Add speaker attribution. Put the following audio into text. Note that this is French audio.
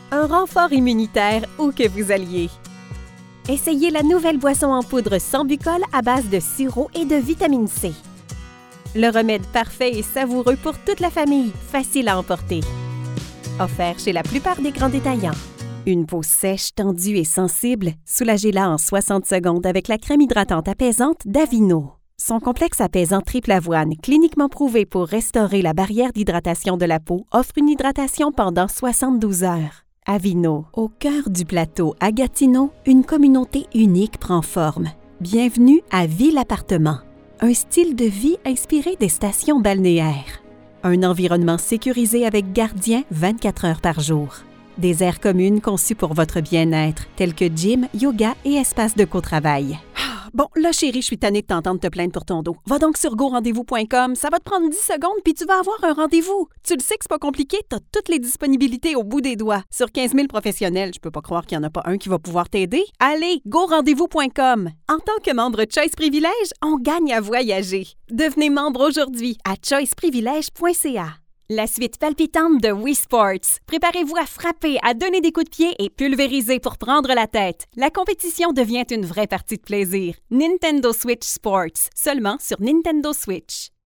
Speaker 1: un renfort immunitaire où que vous alliez. Essayez la nouvelle boisson en poudre sans bucol à base de sirop et de vitamine C. Le remède parfait et savoureux pour toute la famille, facile à emporter. Offert chez la plupart des grands détaillants. Une peau sèche, tendue et sensible, soulagez-la en 60 secondes avec la crème hydratante apaisante d'Avino. Son complexe apaisant triple avoine, cliniquement prouvé pour restaurer la barrière d'hydratation de la peau, offre une hydratation pendant 72 heures. Avino. Au cœur du plateau à Gatineau, une communauté unique prend forme. Bienvenue à Ville Appartement. Un style de vie inspiré des stations balnéaires. Un environnement sécurisé avec gardien 24 heures par jour. Des aires communes conçues pour votre bien-être, telles que gym, yoga et espace de co-travail. Bon, là, chérie, je suis tannée de t'entendre te plaindre pour ton dos. Va donc sur GoRendez-vous.com, ça va te prendre 10 secondes puis tu vas avoir un rendez-vous. Tu le sais que c'est pas compliqué, t'as toutes les disponibilités au bout des doigts. Sur 15 000 professionnels, je peux pas croire qu'il y en a pas un qui va pouvoir t'aider. Allez, GoRendez-vous.com. En tant que membre Choice Privilège, on gagne à voyager. Devenez membre aujourd'hui à choiceprivilège.ca. La suite palpitante de Wii Sports. Préparez-vous à frapper, à donner des coups de pied et pulvériser pour prendre la tête. La compétition devient une vraie partie de plaisir. Nintendo Switch Sports, seulement sur Nintendo Switch.